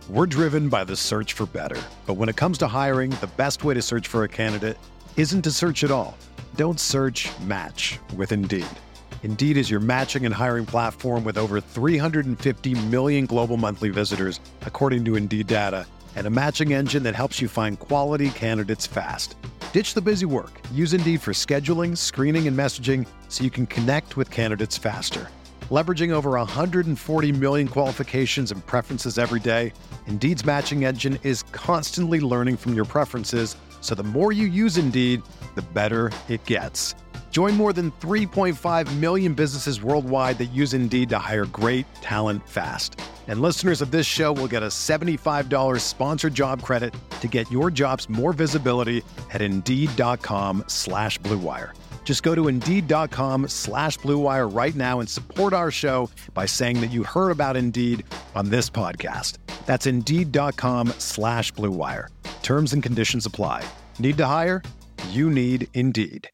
We're driven by the search for better. But when it comes to hiring, the best way to search for a candidate isn't to search at all. Don't search, match with Indeed. Indeed is your matching and hiring platform with over 350 million global monthly visitors, according to Indeed data, and a matching engine that helps you find quality candidates fast. Ditch the busy work. Use Indeed for scheduling, screening, and messaging so you can connect with candidates faster. Leveraging over 140 million qualifications and preferences every day, Indeed's matching engine is constantly learning from your preferences, so the more you use Indeed, the better it gets. Join more than 3.5 million businesses worldwide that use Indeed to hire great talent fast. And listeners of this show will get a $75 sponsored job credit to get your jobs more visibility at Indeed.com/Blue Wire. Just go to Indeed.com/Blue Wire right now and support our show by saying that you heard about Indeed on this podcast. That's Indeed.com/Blue Wire. Terms and conditions apply. Need to hire? You need Indeed.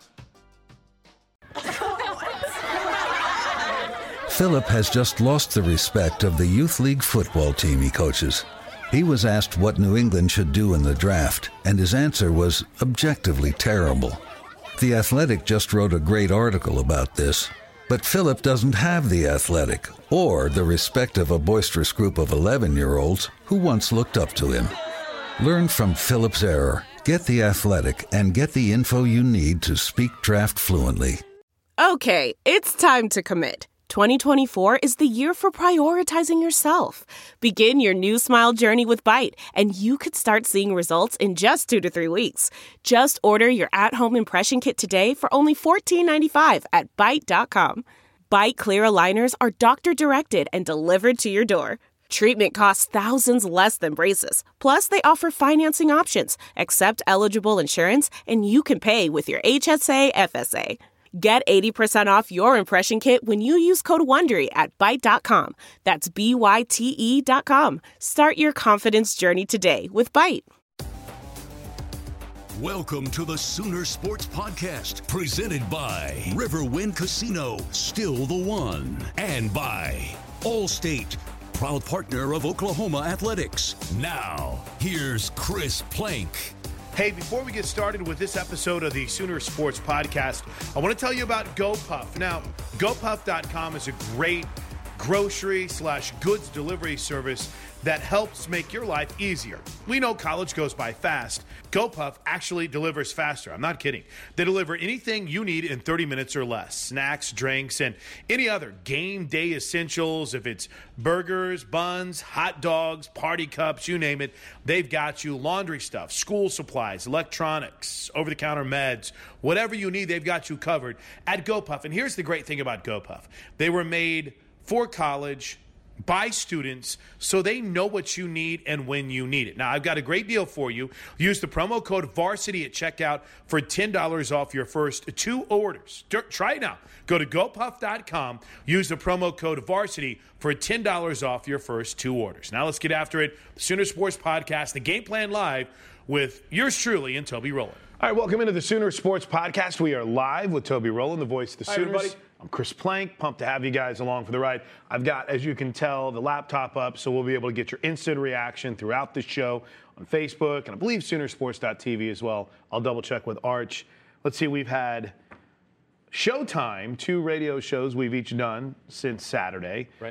Philip has just lost the respect of the Youth League football team he coaches. He was asked what New England should do in the draft, and his answer was objectively terrible. The Athletic just wrote a great article about this, but Philip doesn't have the Athletic or the respect of a boisterous group of 11-year-olds who once looked up to him. Learn from Philip's error, get the Athletic, and get the info you need to speak draft fluently. Okay, it's time to commit. 2024 is the year for prioritizing yourself. Begin your new smile journey with Byte, and you could start seeing results in just 2 to 3 weeks. Just order your at-home impression kit today for only $14.95 at Byte.com. Byte Clear aligners are doctor-directed and delivered to your door. Treatment costs thousands less than braces. Plus, they offer financing options, accept eligible insurance, and you can pay with your HSA FSA. Get 80% off your impression kit when you use code WONDERY at Byte.com. That's BYTE.com. Start your confidence journey today with Byte. Welcome to the Sooner Sports Podcast, presented by Riverwind Casino, still the one, and by Allstate, proud partner of Oklahoma Athletics. Now, here's Chris Plank. Hey, before we get started with this episode of the Sooner Sports Podcast, I want to tell you about GoPuff. Now, GoPuff.com is a great grocery/goods delivery service that helps make your life easier. We know college goes by fast. GoPuff actually delivers faster. I'm not kidding. They deliver anything you need in 30 minutes or less. Snacks, drinks, and any other game day essentials. If it's burgers, buns, hot dogs, party cups, you name it, they've got you. Laundry stuff, school supplies, electronics, over-the-counter meds, whatever you need, they've got you covered at GoPuff. And here's the great thing about GoPuff. They were made for college, by students, so they know what you need and when you need it. Now, I've got a great deal for you. Use the promo code VARSITY at checkout for $10 off your first 2 orders. Try it now. Go to GoPuff.com. Use the promo code VARSITY for $10 off your first 2 orders. Now, let's get after it. Sooner Sports Podcast, the Game Plan Live with yours truly and Toby Rowland. All right, welcome into the Sooner Sports Podcast. We are live with Toby Rowland, the voice of the Sooners. Hi, everybody. I'm Chris Plank, pumped to have you guys along for the ride. I've got, as you can tell, the laptop up, so we'll be able to get your instant reaction throughout the show on Facebook, and I believe Soonersports.tv as well. I'll double-check with Arch. Let's see, we've had Showtime, 2 radio shows we've each done since Saturday. Right.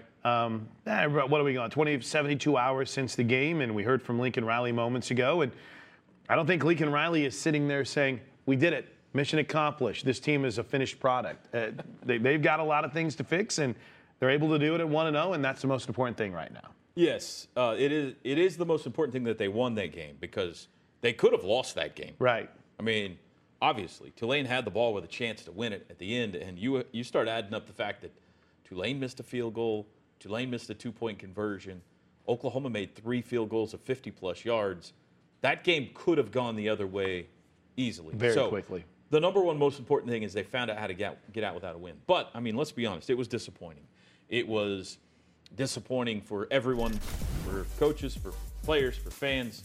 What are we on, 72 hours since the game, and we heard from Lincoln Riley moments ago, and I don't think Lincoln Riley is sitting there saying, we did it. Mission accomplished. This team is a finished product. They've got a lot of things to fix, and they're able to do it at 1-0, and that's the most important thing right now. Yes, it is the most important thing that they won that game because they could have lost that game. Right. I mean, obviously, Tulane had the ball with a chance to win it at the end, and you start adding up the fact that Tulane missed a field goal, Tulane missed a 2-point conversion, Oklahoma made 3 field goals of 50-plus yards. That game could have gone the other way easily. Very quickly. The number one most important thing is they found out how to get out without a win. But, I mean, let's be honest, it was disappointing. It was disappointing for everyone, for coaches, for players, for fans,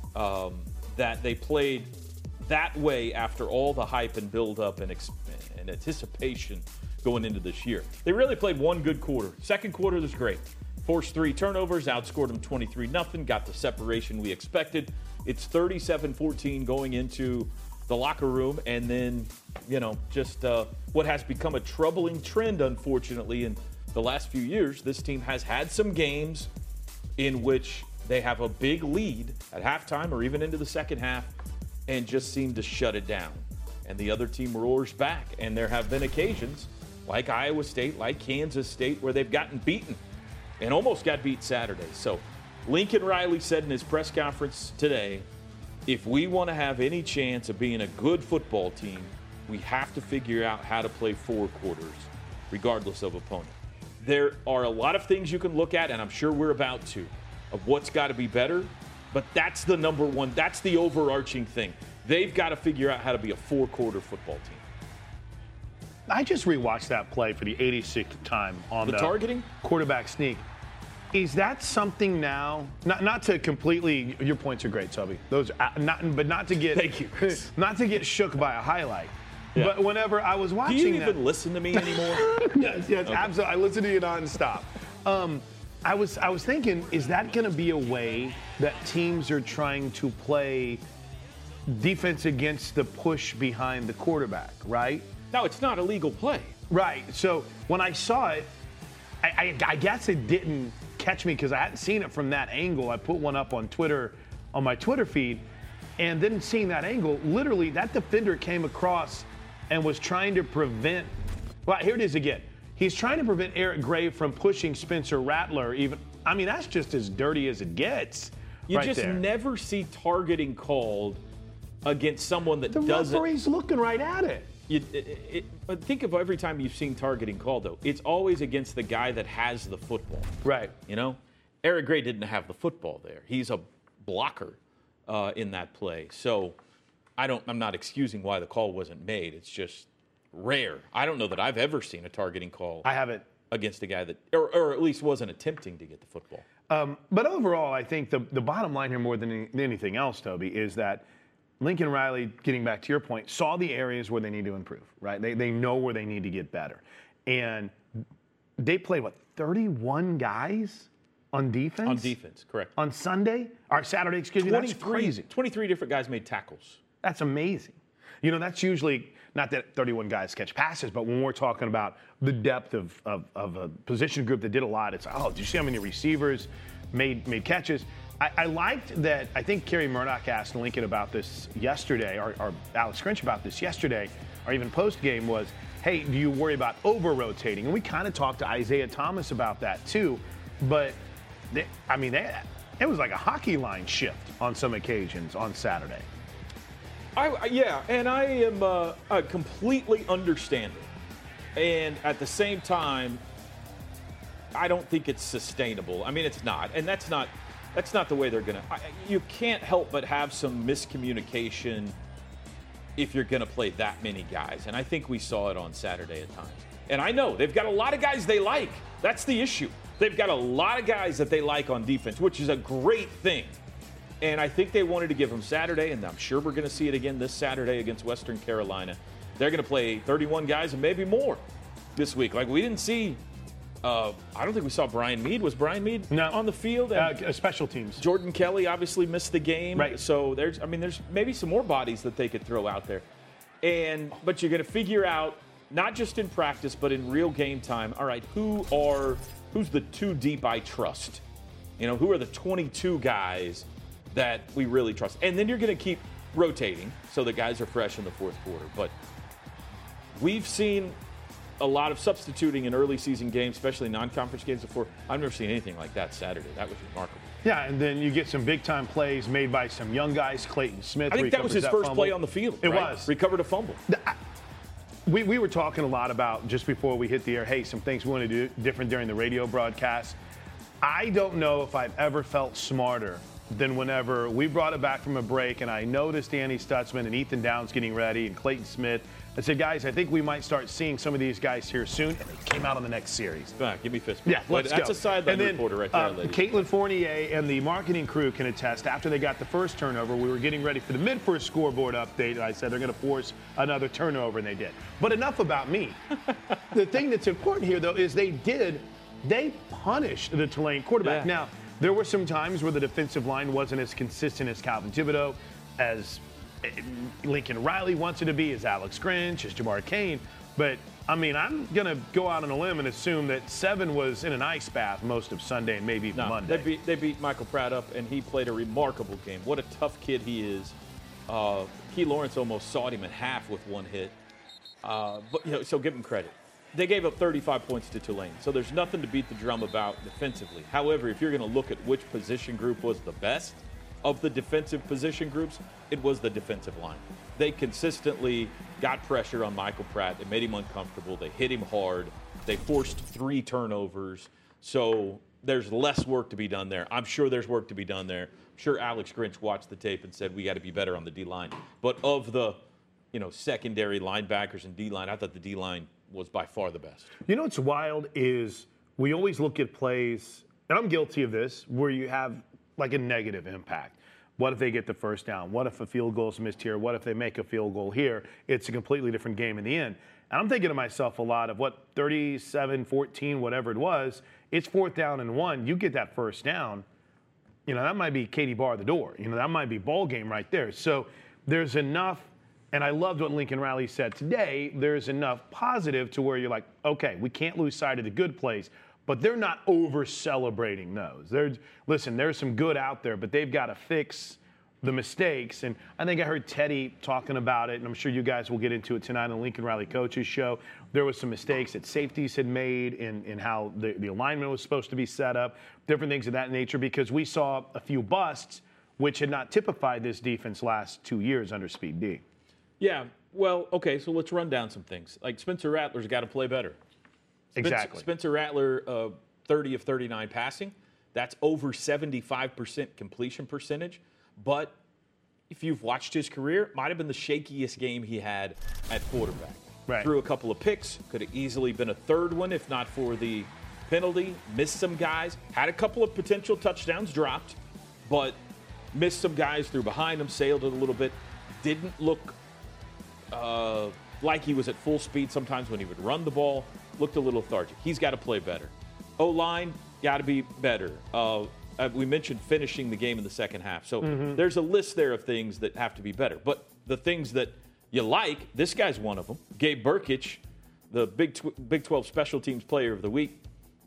that they played that way after all the hype and build-up and anticipation going into this year. They really played one good quarter. Second quarter was great. Forced 3 turnovers, outscored them 23-0, got the separation we expected. It's 37-14 going into the locker room, and then, just what has become a troubling trend, unfortunately, in the last few years. This team has had some games in which they have a big lead at halftime or even into the second half and just seem to shut it down. And the other team roars back, and there have been occasions, like Iowa State, like Kansas State, where they've gotten beaten and almost got beat Saturday. So Lincoln Riley said in his press conference today, if we want to have any chance of being a good football team, we have to figure out how to play 4 quarters, regardless of opponent. There are a lot of things you can look at, and I'm sure we're about to, of what's got to be better, but that's the number one, that's the overarching thing. They've got to figure out how to be a 4-quarter football team. I just rewatched that play for the 86th time on the targeting quarterback sneak. Is that something now? Not to completely. Your points are great, Toby. Those, not to get. Thank you. Not to get shook by a highlight. Yeah. But whenever I was watching, do you even listen to me anymore? Yes, okay. Absolutely. I listen to you nonstop. I was thinking, is that going to be a way that teams are trying to play defense against the push behind the quarterback? Right. No, it's not a legal play. Right. So when I saw it, I guess it didn't catch me because I hadn't seen it from that angle. I put one up on Twitter, on my Twitter feed, and then seeing that angle, literally that defender came across and was trying to prevent. Well, here it is again. He's trying to prevent Eric Gray from pushing Spencer Rattler. Even, I mean, that's just as dirty as it gets. You right just there. never see targeting called against someone that doesn't. The referee's looking right at it. But think of every time you've seen targeting called, though. It's always against the guy that has the football. Right. Eric Gray didn't have the football there. He's a blocker in that play. So I'm not excusing why the call wasn't made. It's just rare. I don't know that I've ever seen a targeting call. I haven't. Against a guy that, or at least wasn't attempting to get the football. But overall, I think the bottom line here more than anything else, Toby, is that Lincoln Riley, getting back to your point, saw the areas where they need to improve, right? They know where they need to get better. And they play, 31 guys on defense? On defense, correct. On Saturday, excuse me. That's crazy. 23 different guys made tackles. That's amazing. That's usually, not that 31 guys catch passes, but when we're talking about the depth of a position group that did a lot, it's, did you see how many receivers made catches? I liked that. I think Kerry Murdoch asked Lincoln about this yesterday, or Alex Grinch about this yesterday, or even post-game was, hey, do you worry about over-rotating? And we kind of talked to Isaiah Thomas about that too. But, it was like a hockey line shift on some occasions on Saturday. And I am completely understanding. And at the same time, I don't think it's sustainable. I mean, it's not. And that's not the way they're going to. You can't help but have some miscommunication if you're going to play that many guys. And I think we saw it on Saturday at times. And I know they've got a lot of guys they like. That's the issue. They've got a lot of guys that they like on defense, which is a great thing. And I think they wanted to give them Saturday, and I'm sure we're going to see it again this Saturday against Western Carolina. They're going to play 31 guys and maybe more this week. Like, we didn't see I don't think we saw Brian Mead. Was Brian Mead on the field? Special teams. Jordan Kelly obviously missed the game. Right. So there's maybe some more bodies that they could throw out there. But you're going to figure out, not just in practice, but in real game time, all right, who's the 2 deep I trust? Who are the 22 guys that we really trust? And then you're going to keep rotating so the guys are fresh in the fourth quarter. But we've seen a lot of substituting in early season games, especially non-conference games before. I've never seen anything like that Saturday. That was remarkable. Yeah, and then you get some big-time plays made by some young guys. Clayton Smith. I think that was his first play on the field. It was. Recovered a fumble. We were talking a lot about, just before we hit the air, hey, some things we want to do different during the radio broadcast. I don't know if I've ever felt smarter than whenever we brought it back from a break and I noticed Andy Stutzman and Ethan Downs getting ready and Clayton Smith. I said, guys, I think we might start seeing some of these guys here soon. And they came out on the next series. Give me fist. Yeah, let's That's go. a sideline reporter right there, ladies. Caitlin Fournier and the marketing crew can attest. After they got the first turnover, we were getting ready for the mid-first scoreboard update, and I said they're going to force another turnover, and they did. But enough about me. The thing that's important here, though, is they did they punished the Tulane quarterback. Yeah. Now, there were some times where the defensive line wasn't as consistent as Calvin Thibodeau, as Lincoln Riley wants it to be, as Alex Grinch, as Jamar Cain. But, I mean, I'm going to go out on a limb and assume that 7 was in an ice bath most of Sunday and maybe even Monday. They beat Michael Pratt up, and he played a remarkable game. What a tough kid he is. Key Lawrence almost sawed him in half with one hit. But so give him credit. They gave up 35 points to Tulane, so there's nothing to beat the drum about defensively. However, if you're going to look at which position group was the best of the defensive position groups, it was the defensive line. They consistently got pressure on Michael Pratt. They made him uncomfortable. They hit him hard. They forced 3 turnovers. So there's less work to be done there. I'm sure there's work to be done there. I'm sure Alex Grinch watched the tape and said we got to be better on the D-line. But of the secondary linebackers and D-line, I thought the D-line was by far the best. You know what's wild is we always look at plays, and I'm guilty of this, where you have like a negative impact. What if they get the first down? What if a field goal is missed here? What if they make a field goal here? It's a completely different game in the end. And I'm thinking to myself a lot of 37-14, whatever it was, it's 4th down and 1. You get that first down, that might be Katie bar the door. That might be ball game right there. So there's enough, and I loved what Lincoln Riley said today, there's enough positive to where you're like, okay, we can't lose sight of the good plays. But they're not over-celebrating those. There's some good out there, but they've got to fix the mistakes. And I think I heard Teddy talking about it, and I'm sure you guys will get into it tonight on the Lincoln Riley Coaches Show. There was some mistakes that safeties had made in how the alignment was supposed to be set up, different things of that nature, because we saw a few busts, which had not typified this defense last 2 years under Speed D. Yeah, well, okay, so let's run down some things. Like Spencer Rattler's got to play better. Exactly. Spencer Rattler, 30 of 39 passing. That's over 75% completion percentage. But if you've watched his career, it might have been the shakiest game he had at quarterback. Right. Threw a couple of picks. Could have easily been a third one if not for the penalty. Missed some guys. Had a couple of potential touchdowns dropped, but missed some guys, threw behind him, sailed it a little bit. Didn't look like he was at full speed sometimes when he would run the ball. Looked a little lethargic. He's got to play better. O-line, got to be better. We mentioned finishing the game in the second half. So there's a list there of things that have to be better. But the things that you like, this guy's one of them. Gabe Burkich, the Big 12 Special Teams Player of the Week,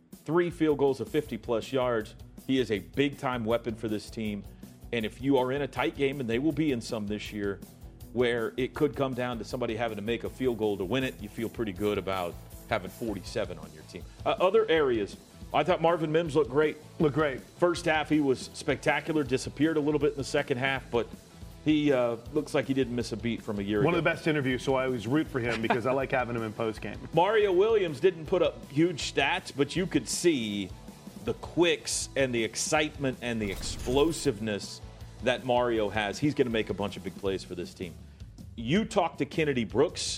3 field goals of 50-plus yards. He is a big-time weapon for this team. And if you are in a tight game, and they will be in some this year, where it could come down to somebody having to make a field goal to win it, you feel pretty good about having 47 on your team. Other areas, I thought Marvin Mims looked great. Looked great. First half, he was spectacular, disappeared a little bit in the second half, but he looks like he didn't miss a beat from a year ago. One of the best interviews, so I always root for him because I like having him in postgame. Mario Williams didn't put up huge stats, but you could see the quicks and the excitement and the explosiveness that Mario has. He's going to make a bunch of big plays for this team. You talked to Kennedy Brooks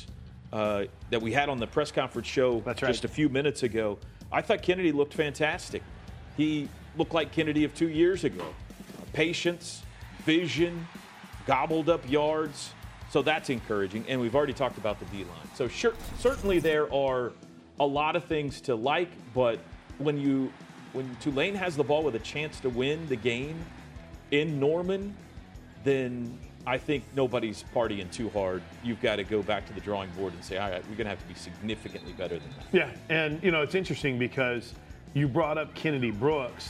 that we had on the press conference show just a few minutes ago. I thought Kennedy looked fantastic. He looked like Kennedy of 2 years ago. Patience, vision, gobbled up yards. So that's encouraging. And we've already talked about the D-line. So certainly there are a lot of things to like, but when Tulane has the ball with a chance to win the game in Norman, then I think nobody's partying too hard. You've got to go back to the drawing board and say, all right, we're going to have to be significantly better than that. Yeah, and, it's interesting because you brought up Kennedy Brooks.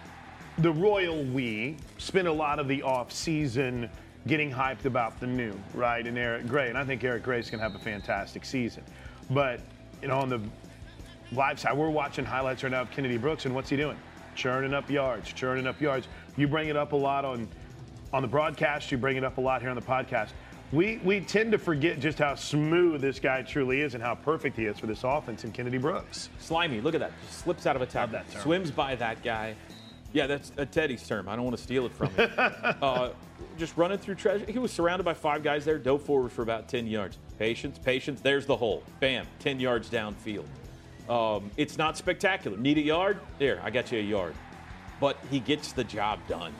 The Royal We spent a lot of the offseason getting hyped about the new, right, and Eric Gray. And I think Eric Gray's going to have a fantastic season. But, on the live side, we're watching highlights right now of Kennedy Brooks, and what's he doing? Churning up yards. You bring it up a lot on the broadcast, you bring it up a lot here on the podcast. We tend to forget just how smooth this guy truly is and how perfect he is for this offense in Kennedy Brooks. Slimy, look at that. Just slips out of a tackle. Swims by that guy. Yeah, that's a Teddy's term. I don't want to steal it from him. Just running through treasure. He was surrounded by 5 guys there, dove forward for about 10 yards. Patience. There's the hole. Bam, 10 yards downfield. It's not spectacular. Need a yard? There, I got you a yard. But he gets the job done.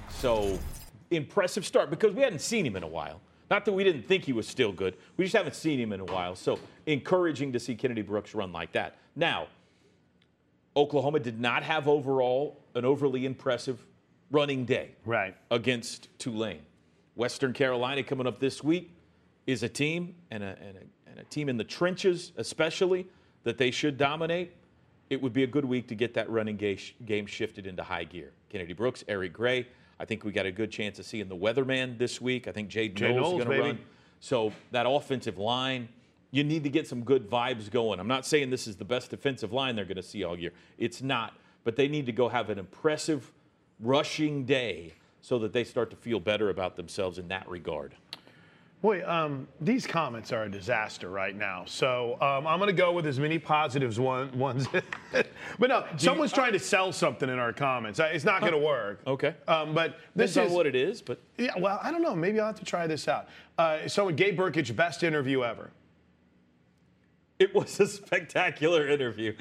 So impressive start because we hadn't seen him in a while. Not that we didn't think he was still good. We just haven't seen him in a while. So encouraging to see Kennedy Brooks run like that. Now, Oklahoma did not have overall an overly impressive running day against Tulane. Western Carolina coming up this week is a team and a team in the trenches especially that they should dominate. It would be a good week to get that running game shifted into high gear. Kennedy Brooks, Eric Gray. I think we got a good chance of seeing the weatherman this week. I think Jaden Knowles is going to run. So that offensive line, you need to get some good vibes going. I'm not saying this is the best defensive line they're going to see all year. It's not. But they need to go have an impressive rushing day so that they start to feel better about themselves in that regard. Boy, these comments are a disaster right now. So I'm going to go with as many positives ones. But no, someone's trying to sell something in our comments. It's not going to work. Okay. But this is what it is. But yeah, well, I don't know. Maybe I'll have to try this out. So Gabe Brkic, best interview ever. It was a spectacular interview.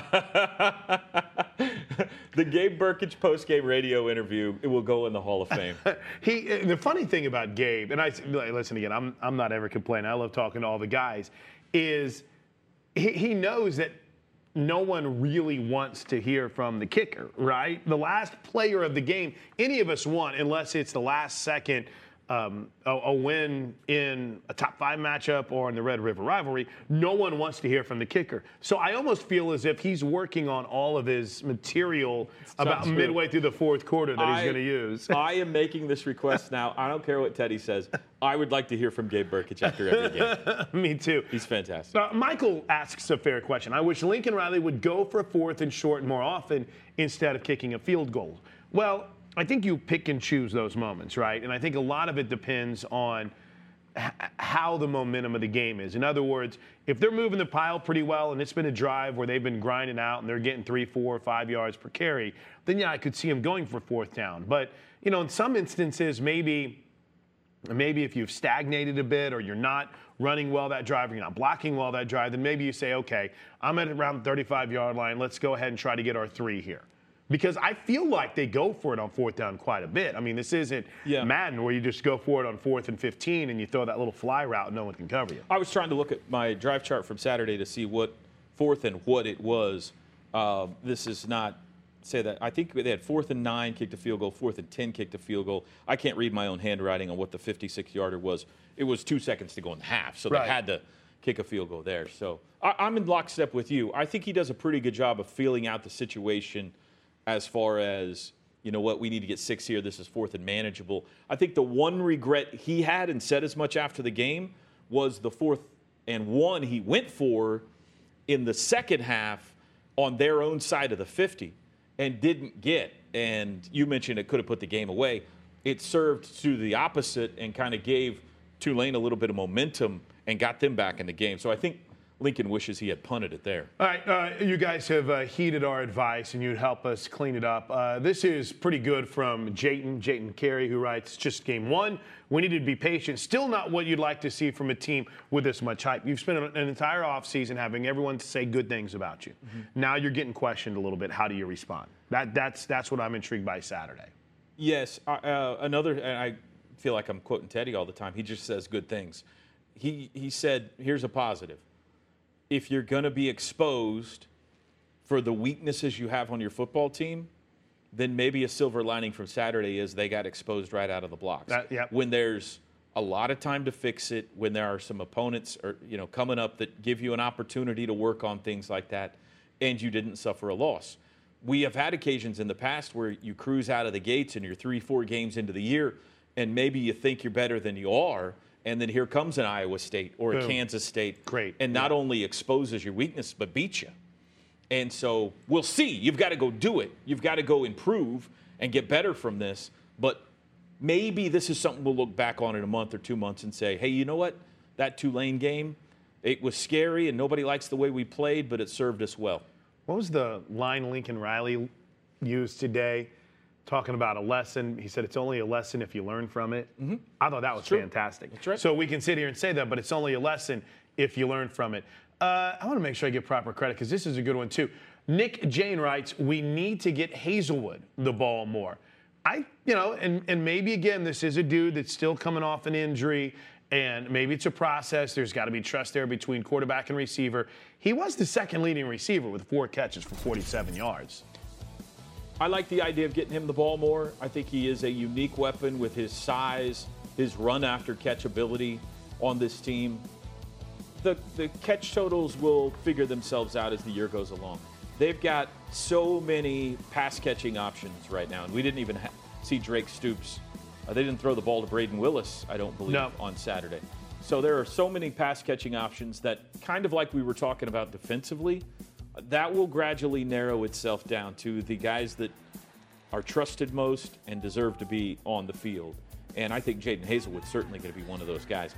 The Gabe Brkic post-game radio interview, it will go in the Hall of Fame. The funny thing about Gabe, and listen again, I'm not ever complaining. I love talking to all the guys, is he knows that no one really wants to hear from the kicker, right? The last player of the game, any of us want, unless it's the last second a win in a top 5 matchup or in the Red River rivalry, no one wants to hear from the kicker. So I almost feel as if he's working on all of his material about midway through the fourth quarter that he's going to use. I am making this request now. I don't care what Teddy says. I would like to hear from Gabe Brkic after every game. Me too. He's fantastic. Michael asks a fair question. I wish Lincoln Riley would go for 4th and short more often instead of kicking a field goal. Well, I think you pick and choose those moments, right? And I think a lot of it depends on how the momentum of the game is. In other words, if they're moving the pile pretty well and it's been a drive where they've been grinding out and they're getting 3, 4, 5 yards per carry, then yeah, I could see them going for 4th down. But, you know, in some instances, maybe if you've stagnated a bit or you're not running well that drive or you're not blocking well that drive, then maybe you say, okay, I'm at around the 35-yard line. Let's go ahead and try to get our 3 here. Because I feel like they go for it on 4th down quite a bit. I mean, this isn't Madden where you just go for it on 4th and 15 and you throw that little fly route and no one can cover you. I was trying to look at my drive chart from Saturday to see what 4th and what it was. This is not say that. I think they had 4th and 9, kicked a field goal, 4th and 10, kicked a field goal. I can't read my own handwriting on what the 56-yarder was. It was 2 seconds to go in the half, so they had to kick a field goal there. So I'm in lockstep with you. I think he does a pretty good job of feeling out the situation as far as, you know what, we need to get 6 here. This is 4th and manageable. I think the one regret he had and said as much after the game was the 4th and 1 he went for in the second half on their own side of the 50 and didn't get. And you mentioned it could have put the game away. It served to the opposite and kind of gave Tulane a little bit of momentum and got them back in the game. So I think Lincoln wishes he had punted it there. All right, you guys have heeded our advice, and you'd help us clean it up. This is pretty good from Jayton Carey, who writes, just game 1. We needed to be patient. Still not what you'd like to see from a team with this much hype. You've spent an entire offseason having everyone say good things about you. Mm-hmm. Now you're getting questioned a little bit. How do you respond? That's what I'm intrigued by Saturday. Yes, and I feel like I'm quoting Teddy all the time. He just says good things. He said, here's a positive. If you're going to be exposed for the weaknesses you have on your football team, then maybe a silver lining from Saturday is they got exposed right out of the blocks. When there's a lot of time to fix it, when there are some opponents coming up that give you an opportunity to work on things like that, and you didn't suffer a loss. We have had occasions in the past where you cruise out of the gates and you're 3-4 games into the year, and maybe you think you're better than you are, and then here comes an Iowa State or a Kansas State. Great. And not only exposes your weakness, but beats you. And so we'll see. You've got to go do it. You've got to go improve and get better from this. But maybe this is something we'll look back on in a month or 2 months and say, hey, you know what? That Tulane game, it was scary and nobody likes the way we played, but it served us well. What was the line Lincoln Riley used today? Talking about a lesson. He said it's only a lesson if you learn from it. Mm-hmm. I thought that was fantastic. That's right. So we can sit here and say that, but it's only a lesson if you learn from it. I want to make sure I give proper credit because this is a good one too. Nick Jane writes, we need to get Hazelwood the ball more. And maybe again, this is a dude that's still coming off an injury And maybe it's a process. There's got to be trust there between quarterback and receiver. He was the second leading receiver with 4 catches for 47 yards. I like the idea of getting him the ball more. I think he is a unique weapon with his size, his run after catch ability on this team. The catch totals will figure themselves out as the year goes along. They've got so many pass catching options right now, and we didn't even see Drake Stoops. They didn't throw the ball to Braden Willis, I don't believe, on Saturday. So there are so many pass catching options that, kind of like we were talking about defensively, that will gradually narrow itself down to the guys that are trusted most and deserve to be on the field. And I think Jadon Haselwood's certainly going to be one of those guys.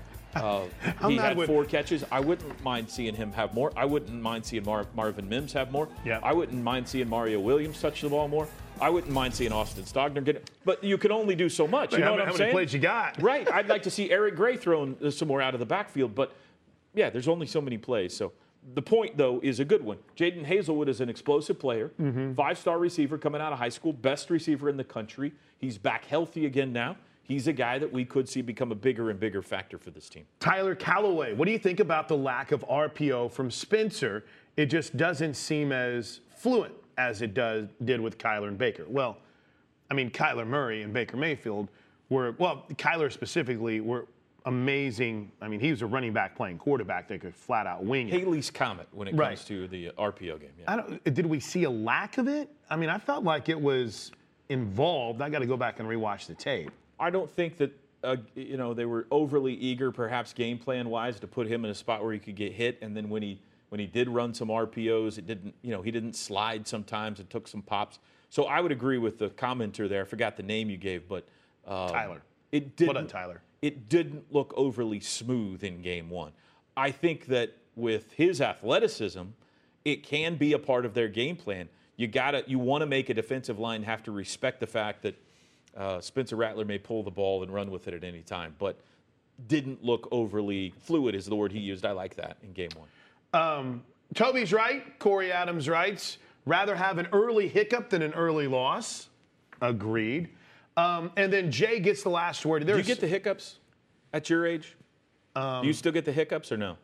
He had 4 catches. I wouldn't mind seeing him have more. I wouldn't mind seeing Marvin Mims have more. Yeah. I wouldn't mind seeing Mario Williams touch the ball more. I wouldn't mind seeing Austin Stogner get it. But you can only do so much. You know what I'm saying? How many plays you got? Right. I'd like to see Eric Gray thrown some more out of the backfield. But, yeah, there's only so many plays. So the point, though, is a good one. Jadon Haselwood is an explosive player, 5-star receiver coming out of high school, best receiver in the country. He's back healthy again now. He's a guy that we could see become a bigger and bigger factor for this team. Tyler Callaway, what do you think about the lack of RPO from Spencer? It just doesn't seem as fluent as it did with Kyler and Baker. Well, I mean, Kyler Murray and Baker Mayfield Kyler specifically were amazing. I mean, he was a running back playing quarterback that could flat out wing it. Haley's Comet when it comes to the RPO game. Yeah. Did we see a lack of it? I mean, I felt like it was involved. I got to go back and rewatch the tape. I don't think that they were overly eager, perhaps game plan wise, to put him in a spot where he could get hit. And then when he did run some RPOs, it didn't. He didn't slide sometimes. It took some pops. So I would agree with the commenter there. I forgot the name you gave, but Tyler. It didn't. Well done, Tyler. It didn't look overly smooth in game 1. I think that with his athleticism, it can be a part of their game plan. You want to make a defensive line have to respect the fact that Spencer Rattler may pull the ball and run with it at any time, but didn't look overly fluid is the word he used. I like that in game 1. Toby's right. Corey Adams writes, rather have an early hiccup than an early loss. Agreed. And then Jay gets the last word. Do you get the hiccups at your age? Do you still get the hiccups or no?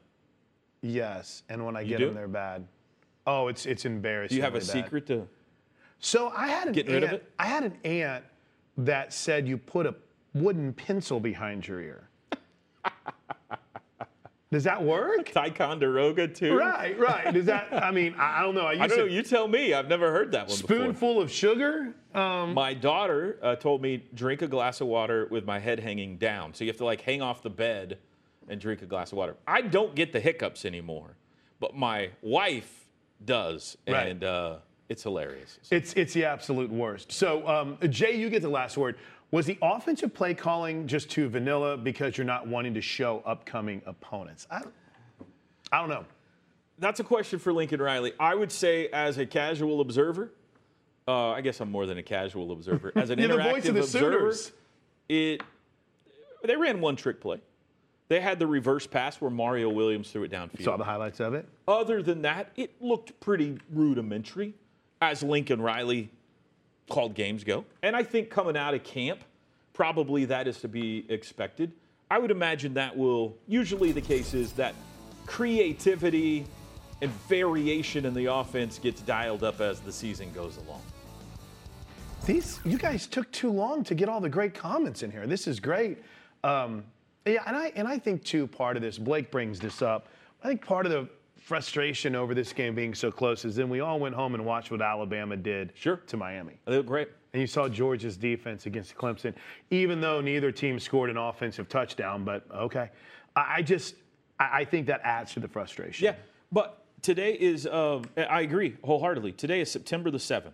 Yes, and when I get them, they're bad. Oh, it's embarrassing. Do you have a secret to So I had getting rid of it? I had an aunt that said you put a wooden pencil behind your ear. Does that work? Ticonderoga, too? Right. Does that, I mean, I don't know. I don't know. You tell me. I've never heard that one before. Spoonful of sugar? My daughter told me drink a glass of water with my head hanging down. So you have to, hang off the bed and drink a glass of water. I don't get the hiccups anymore, but my wife does, and it's hilarious. So. It's the absolute worst. So, Jay, you get the last word. Was the offensive play calling just too vanilla because you're not wanting to show upcoming opponents? I don't know. That's a question for Lincoln Riley. I would say as a casual observer, I guess I'm more than a casual observer. As an You're interactive the voice of the observer, Sooners. They ran one trick play. They had the reverse pass where Mario Williams threw it downfield. Saw the highlights of it? Other than that, it looked pretty rudimentary as Lincoln Riley called games go. And I think coming out of camp, probably that is to be expected. I would imagine that usually the case is that creativity and variation in the offense gets dialed up as the season goes along. You guys took too long to get all the great comments in here. This is great. And I think, too, part of this, Blake brings this up, I think part of the frustration over this game being so close is then we all went home and watched what Alabama did to Miami. They look great. And you saw Georgia's defense against Clemson, even though neither team scored an offensive touchdown. But, okay. I think that adds to the frustration. Yeah, but today is, I agree wholeheartedly. Today is September the 7th.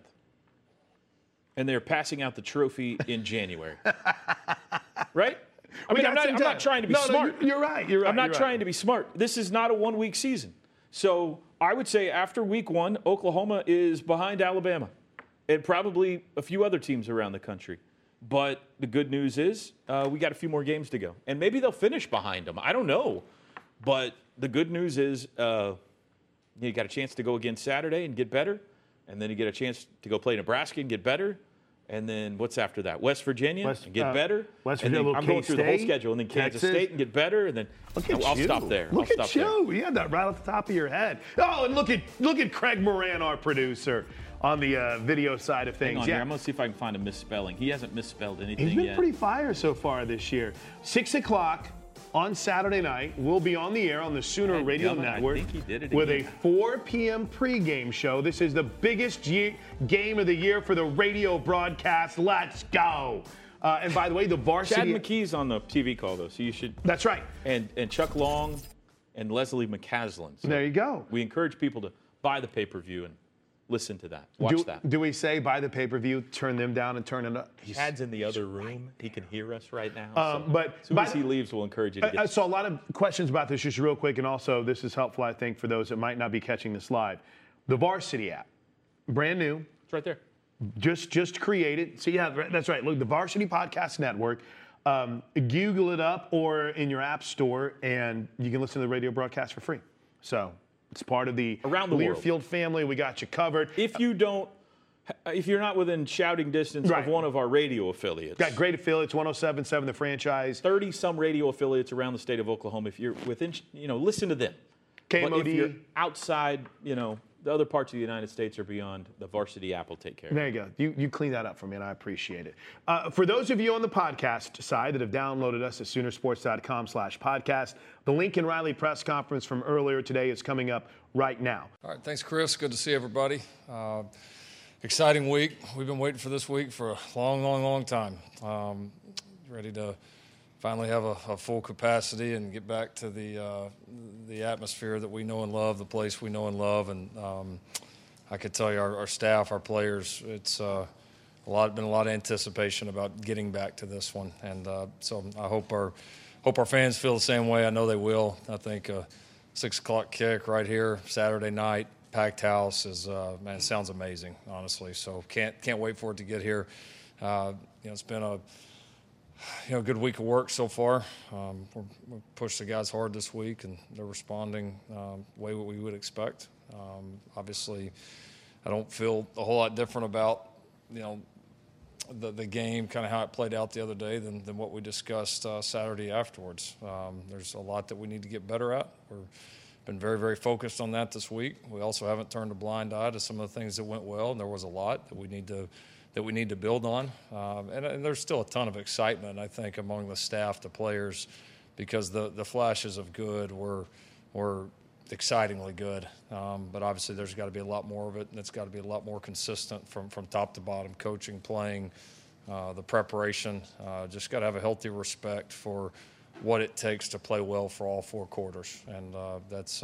And they're passing out the trophy in January. Right? I mean, I'm not trying to be smart. You're right. I'm not trying to be smart. This is not a one-week season. So I would say after week 1, Oklahoma is behind Alabama and probably a few other teams around the country. But the good news is we got a few more games to go. And maybe they'll finish behind them. I don't know. But the good news is you got a chance to go again Saturday and get better. And then you get a chance to go play Nebraska and get better. And then what's after that? West Virginia and get better. West and Virginia, then I'm going through the whole schedule, and then Kansas State and get better, and then I'll stop there. Look at you. You had that right off the top of your head. Oh, and look at Craig Moran, our producer, on the video side of things. Hang on here. I'm going to see if I can find a misspelling. He hasn't misspelled anything yet. He's been yet. pretty fire so far this year. 6 o'clock on Saturday night, we'll be on the air on the Sooner Radio Network with a 4 p.m. pregame show. This is the biggest game of the year for the radio broadcast. Let's go. And by the way, the varsity. Chad McKee's on the TV call, though, so you should. That's right. And Chuck Long and Leslie McCaslin. So there you go. We encourage people to buy the pay-per-view and listen to that. Watch that. Do we say buy the pay-per-view, turn them down, and turn it up? Chad's in the other room. He can hear us right now. But as soon as he leaves, we'll encourage you to get So a lot of questions about this, just real quick, and also this is helpful, I think, for those that might not be catching this live. The Varsity app, brand new. It's right there. Just created. So yeah, that's right. Look, the Varsity Podcast Network. Google it up or in your app store, and you can listen to the radio broadcast for free. So it's part of the around the Learfield family. We got you covered. If you're not within shouting distance of one of our radio affiliates. Got great affiliates, 107.7 The Franchise. 30-some radio affiliates around the state of Oklahoma. If you're within, listen to them. KMOD. But if you're outside, the other parts of the United States or beyond, the Varsity app will take care of it. There you go. You clean that up for me, and I appreciate it. For those of you on the podcast side that have downloaded us at Soonersports.com/podcast, the Lincoln Riley press conference from earlier today is coming up right now. All right, thanks, Chris. Good to see everybody. Exciting week. We've been waiting for this week for a long time. Ready to finally have a full capacity and get back to the atmosphere that we know and love, the place we know and love. And I could tell you our staff, our players, it's been a lot of anticipation about getting back to this one. And so I hope our fans feel the same way. I know they will. I think 6 o'clock kick right here Saturday night, packed house is it sounds amazing, honestly. So can't wait for it to get here. It's been a good week of work so far. We pushed the guys hard this week, and they're responding the way what we would expect. Obviously, I don't feel a whole lot different about the game, kind of how it played out the other day than what we discussed Saturday afterwards. There's a lot that we need to get better at. We've been very, very focused on that this week. We also haven't turned a blind eye to some of the things that went well, and there was a lot that we need to build on. And there's still a ton of excitement, I think, among the staff, the players, because the flashes of good were excitingly good. But obviously there's got to be a lot more of it, and it's got to be a lot more consistent from top to bottom, coaching, playing, the preparation. Just got to have a healthy respect for what it takes to play well for all 4 quarters. And that's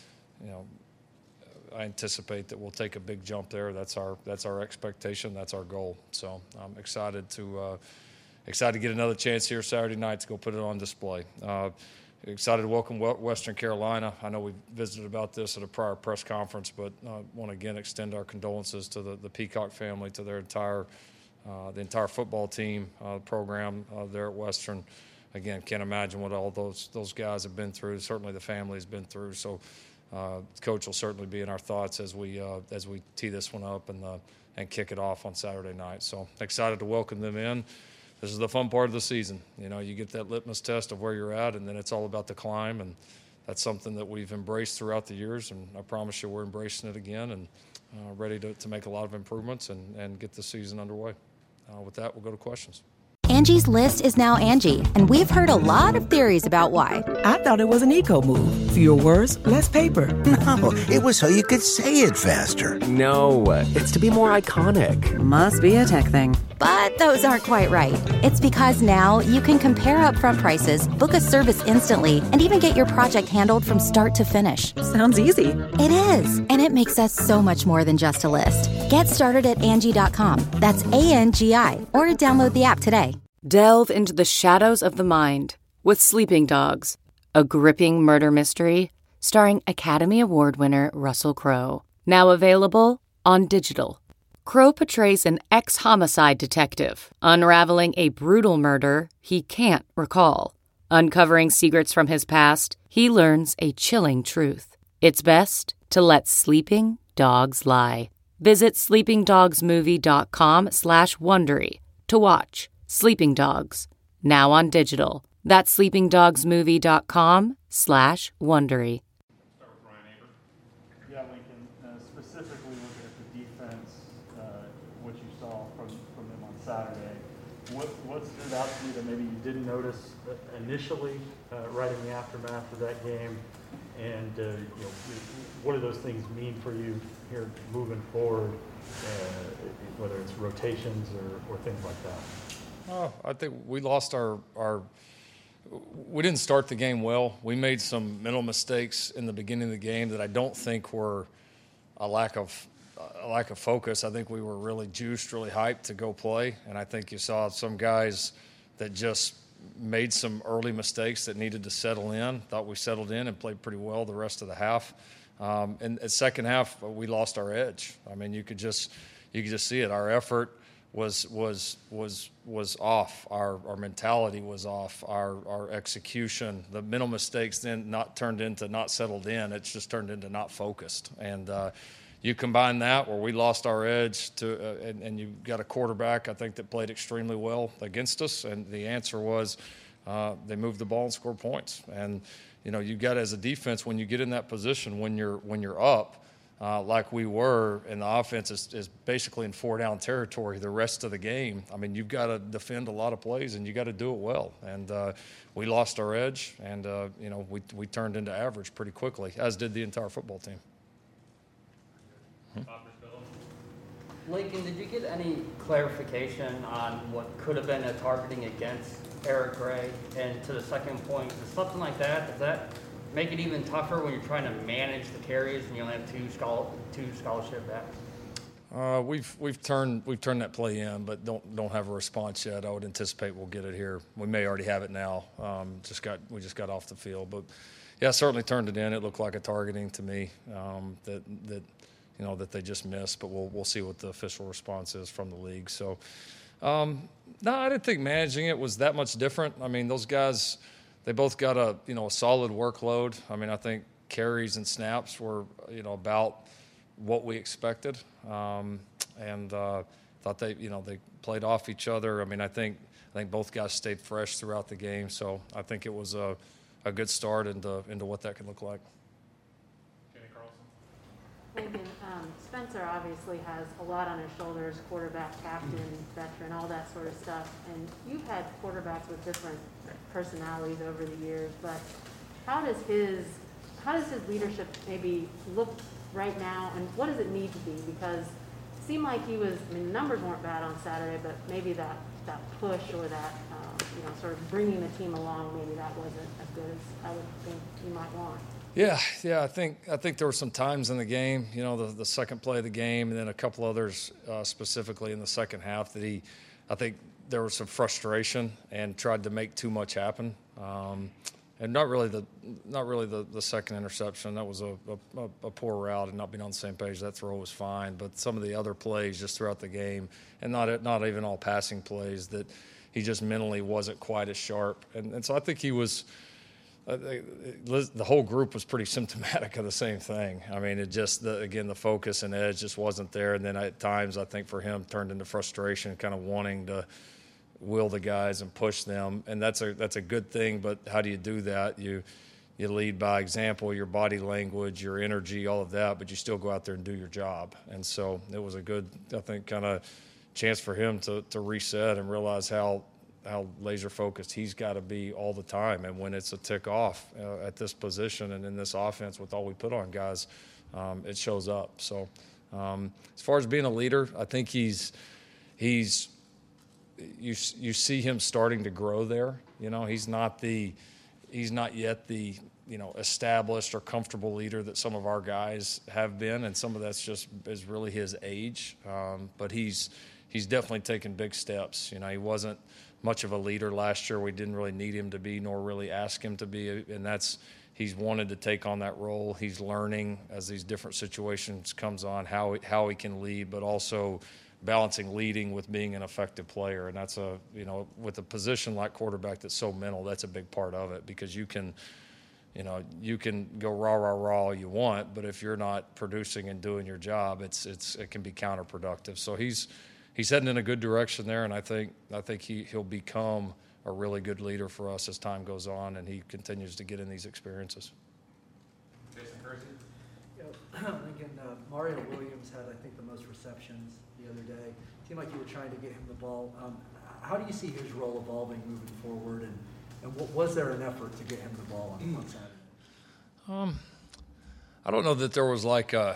I anticipate that we'll take a big jump there. That's our expectation. That's our goal. So I'm excited to get another chance here Saturday night to go put it on display. Excited to welcome Western Carolina. I know we visited about this at a prior press conference, but want to again extend our condolences to the Peacock family, to their the entire football team, program there at Western. Again, can't imagine what all those guys have been through. Certainly the family's been through. So. Coach will certainly be in our thoughts as we tee this one up and kick it off on Saturday night. So excited to welcome them in. This is the fun part of the season. You get that litmus test of where you're at, and then it's all about the climb. And that's something that we've embraced throughout the years, and I promise you we're embracing it again and ready to make a lot of improvements and get the season underway. With that, we'll go to questions. Angie's List is now Angie, and we've heard a lot of theories about why. I thought it was an eco move. Fewer words, less paper. No, it was so you could say it faster. No, it's to be more iconic. Must be a tech thing. But those aren't quite right. It's because now you can compare upfront prices, book a service instantly, and even get your project handled from start to finish. Sounds easy. It is, and it makes us so much more than just a list. Get started at Angie.com. That's ANGI, or download the app today. Delve into the shadows of the mind with Sleeping Dogs, a gripping murder mystery starring Academy Award winner Russell Crowe. Now available on digital. Crowe portrays an ex-homicide detective unraveling a brutal murder he can't recall. Uncovering secrets from his past, he learns a chilling truth. It's best to let sleeping dogs lie. Visit sleepingdogsmovie.com/Wondery to watch Sleeping Dogs, now on digital. That's sleepingdogsmovie.com/Wondery. Yeah, Lincoln, specifically looking at the defense, what you saw from them on Saturday, what stood out to you that maybe you didn't notice initially right in the aftermath of that game, and what do those things mean for you here moving forward, whether it's rotations or things like that? Oh, I think we lost we didn't start the game well. We made some mental mistakes in the beginning of the game that I don't think were a lack of focus. I think we were really juiced, really hyped to go play, and I think you saw some guys that just made some early mistakes that needed to settle in. Thought we settled in and played pretty well the rest of the half. And the second half, we lost our edge. I mean, you could just see it. Our effort was off. Our mentality was off. Our execution, the mental mistakes then turned into not settled in. It's just turned into not focused. And you combine that where we lost our edge and you got a quarterback, I think, that played extremely well against us. And the answer was they moved the ball and scored points. And you got, as a defense, when you get in that position, when you're up, like we were, and the offense is basically in 4-down territory the rest of the game. I mean, you've got to defend a lot of plays, and you got to do it well. And we lost our edge, and we turned into average pretty quickly, as did the entire football team. Lincoln, did you get any clarification on what could have been a targeting against Eric Gray? And to the second point, is something like that, does that make it even tougher when you're trying to manage the carries and you only have two scholarship backs? We've turned that play in, but don't have a response yet. I would anticipate we'll get it here. We may already have it now. We just got off the field, but yeah, certainly turned it in. It looked like a targeting to me that they just missed, but we'll see what the official response is from the league. So, no, I didn't think managing it was that much different. I mean, those guys, they both got a solid workload. I mean, I think carries and snaps were about what we expected, and thought they played off each other. I mean, I think both guys stayed fresh throughout the game, so I think it was a good start into what that could look like. Lincoln, Spencer obviously has a lot on his shoulders, quarterback, captain, veteran, all that sort of stuff. And you've had quarterbacks with different personalities over the years, but how does his leadership maybe look right now, and what does it need to be? Because it seemed like the numbers weren't bad on Saturday, but maybe that push or that, sort of bringing the team along, maybe that wasn't as good as I would think you might want. Yeah. I think there were some times in the game, the second play of the game, and then a couple others specifically in the second half that I think there was some frustration and tried to make too much happen. And not really the second interception. That was a poor route and not being on the same page. That throw was fine, but some of the other plays just throughout the game, and not even all passing plays, that he just mentally wasn't quite as sharp. And so I think he was. The whole group was pretty symptomatic of the same thing. I mean, it just, the focus and edge just wasn't there. And then at times, I think for him, turned into frustration, kind of wanting to will the guys and push them. And that's a good thing, but how do you do that? You lead by example, your body language, your energy, all of that, but you still go out there and do your job. And so it was a good, I think, kind of chance for him to reset and realize how laser focused he's got to be all the time. And when it's a tick off at this position and in this offense with all we put on guys, it shows up. So as far as being a leader, I think you see him starting to grow there. He's not yet the established or comfortable leader that some of our guys have been, and some of that's just is really his age. But he's definitely taken big steps. He wasn't much of a leader last year. We didn't really need him to be, nor really ask him to be, and he's wanted to take on that role. He's learning as these different situations comes on how he can lead, but also balancing leading with being an effective player. And that's with a position like quarterback that's so mental, that's a big part of it, because you can you can go rah all you want, but if you're not producing and doing your job, it can be counterproductive. So he's heading in a good direction there, and I think he'll become a really good leader for us as time goes on and he continues to get in these experiences. Jason Kersey? Lincoln, Mario Williams had, I think, the most receptions the other day. It seemed like you were trying to get him the ball. How do you see his role evolving moving forward, and was there an effort to get him the ball on Saturday? I don't know that there was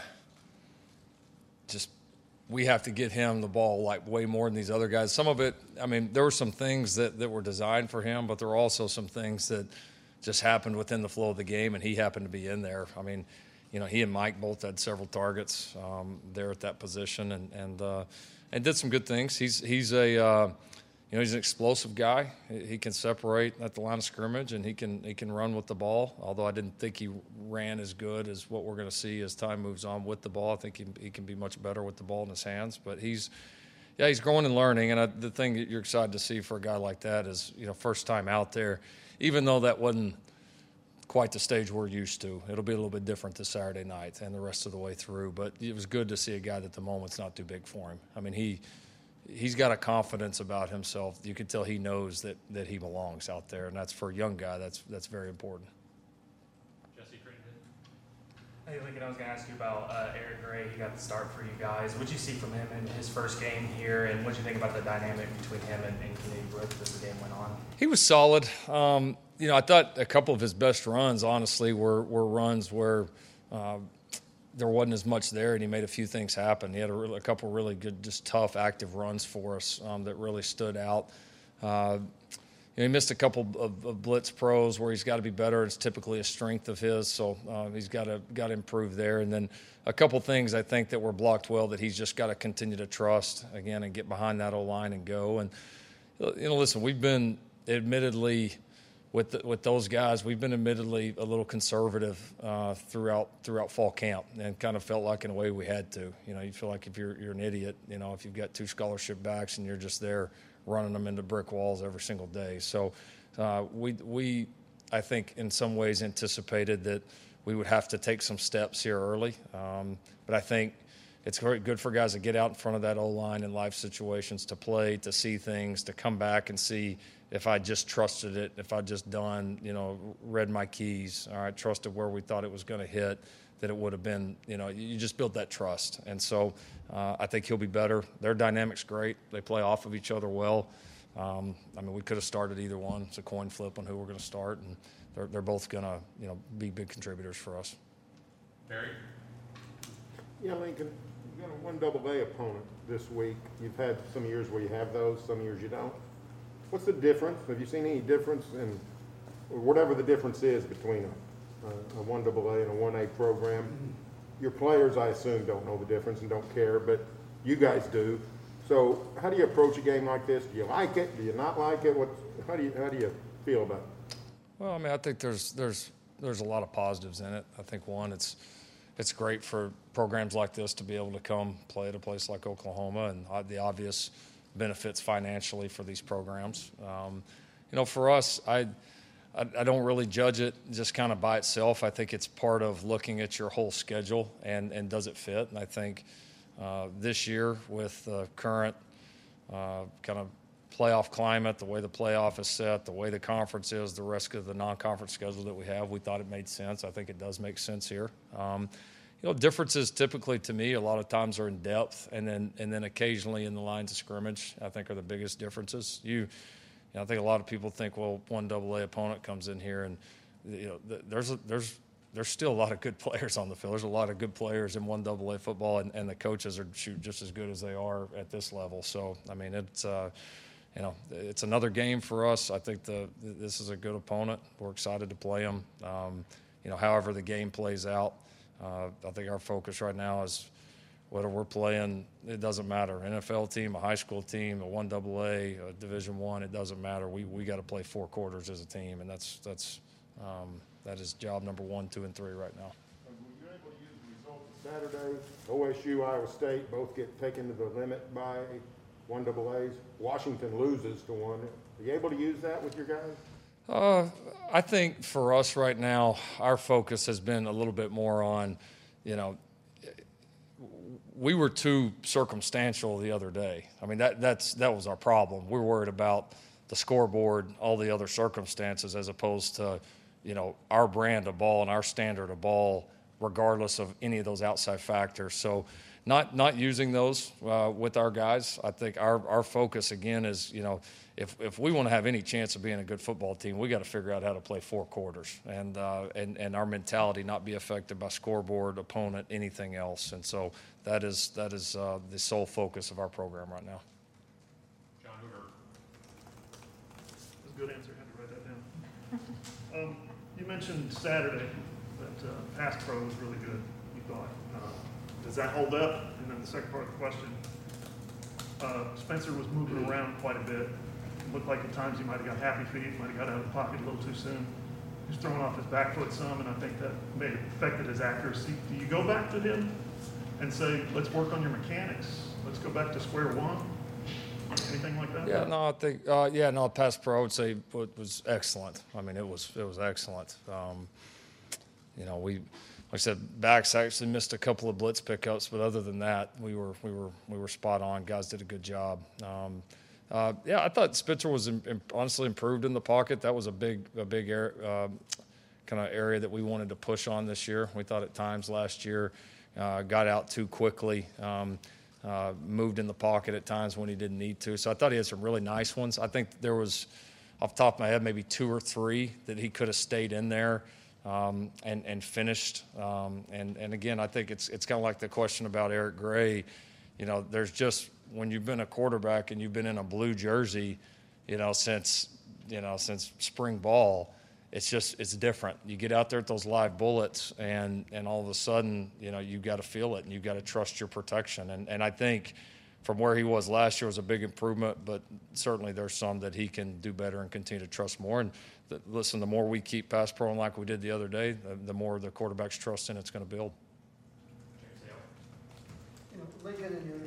we have to get him the ball way more than these other guys. Some of it, there were some things that were designed for him, but there were also some things that just happened within the flow of the game, and he happened to be in there. He and Mike both had several targets there at that position, and did some good things. He's an explosive guy. He can separate at the line of scrimmage, and he can run with the ball. Although I didn't think he ran as good as what we're going to see as time moves on with the ball. I think he can be much better with the ball in his hands. But he's growing and learning. And the thing that you're excited to see for a guy like that is, first time out there, even though that wasn't quite the stage we're used to. It'll be a little bit different this Saturday night and the rest of the way through. But it was good to see a guy that the moment's not too big for him. He's got a confidence about himself. You can tell he knows that he belongs out there, and that's for a young guy. That's very important. Jesse Crittenden. Hey, Lincoln, I was going to ask you about Eric Gray. He got the start for you guys. What did you see from him in his first game here, and what did you think about the dynamic between him and Kennedy Brooks as the game went on? He was solid. I thought a couple of his best runs, honestly, were runs where there wasn't as much there, and he made a few things happen. He had a couple really good, just tough, active runs for us that really stood out. He missed a couple of blitz pros where he's got to be better. It's typically a strength of his, so he's got to improve there. And then a couple things I think that were blocked well that he's just got to continue to trust again and get behind that O-line and go. And listen, we've been admittedly. With those guys, we've been admittedly a little conservative throughout fall camp, and kind of felt like in a way we had to. You feel like if you're an idiot, if you've got 2 scholarship backs and you're just there running them into brick walls every single day. So we I think in some ways anticipated that we would have to take some steps here early, but I think it's very good for guys to get out in front of that O-line in life situations, to play, to see things, to come back and see. If I just trusted it, if I just read my keys, all right, trusted where we thought it was going to hit, that it would have been, you just build that trust. And so I think he'll be better. Their dynamic's great. They play off of each other well. We could have started either one. It's a coin flip on who we're going to start, and they're both going to, be big contributors for us. Barry? Yeah, Lincoln, you got a 1AA opponent this week. You've had some years where you have those, some years you don't. What's the difference? Have you seen any difference in whatever the difference is between a 1AA and a 1A program? Your players, I assume, don't know the difference and don't care, but you guys do. So how do you approach a game like this? Do you like it? Do you not like it? How do you feel about it? Well, I think there's a lot of positives in it. I think one, it's great for programs like this to be able to come play at a place like Oklahoma, and the obvious benefits financially for these programs. For us, I don't really judge it just kind of by itself. I think it's part of looking at your whole schedule and does it fit? And I think this year with the current kind of playoff climate, the way the playoff is set, the way the conference is, the rest of the non-conference schedule that we have, we thought it made sense. I think it does make sense here. Differences typically to me a lot of times are in depth, and then occasionally in the lines of scrimmage, I think are the biggest differences. I think a lot of people think, well, 1AA opponent comes in here, and there's still a lot of good players on the field. There's a lot of good players in 1AA football, and the coaches are just as good as they are at this level. So it's another game for us. I think this is a good opponent. We're excited to play them. However the game plays out. I think our focus right now is whether we're playing, it doesn't matter. NFL team, a high school team, a 1AA, a Division I, it doesn't matter. We got to play 4 quarters as a team, and that is job number 1, 2, and 3 right now. Were you able to use the results Saturday? OSU, Iowa State both get taken to the limit by 1AAs. Washington loses to one. Are you able to use that with your guys? I think for us right now, our focus has been a little bit more on, we were too circumstantial the other day. I mean, that was our problem. We were worried about the scoreboard, all the other circumstances, as opposed to, our brand of ball and our standard of ball, regardless of any of those outside factors. So not using those with our guys. I think our focus, again, is, if we want to have any chance of being a good football team, we got to figure out how to play 4 quarters and our mentality not be affected by scoreboard, opponent, anything else. And so that is the sole focus of our program right now. John Hoover. That's a good answer. I had to write that down. You mentioned Saturday that pass pro was really good, you thought. Does that hold up? And then the second part of the question, Spencer was moving around quite a bit. It looked like at times he might have got happy feet, might have got out of the pocket a little too soon. He was throwing off his back foot some, and I think that may have affected his accuracy. Do you go back to him and say, let's work on your mechanics? Let's go back to square one? Anything like that? Yeah, no, I think, pass pro, I would say was excellent. I mean, it was excellent. Like I said, backs actually missed a couple of blitz pickups, but other than that, we were spot on. Guys did a good job. I thought Spitzer was honestly improved in the pocket. That was a big kind of area that we wanted to push on this year. We thought at times last year got out too quickly, moved in the pocket at times when he didn't need to. So I thought he had some really nice ones. I think there was, off the top of my head, maybe 2 or 3 that he could have stayed in there and finished. And again, I think it's kind of like the question about Eric Gray. There's just, when you've been a quarterback and you've been in a blue jersey, since spring ball, it's different. You get out there at those live bullets, and all of a sudden, you've got to feel it and you've got to trust your protection. And I think from where he was last year was a big improvement, but certainly there's some that he can do better and continue to trust more. And listen, the more we keep pass pro like we did the other day, the more the quarterback's trust in it's going to build. Lincoln, and your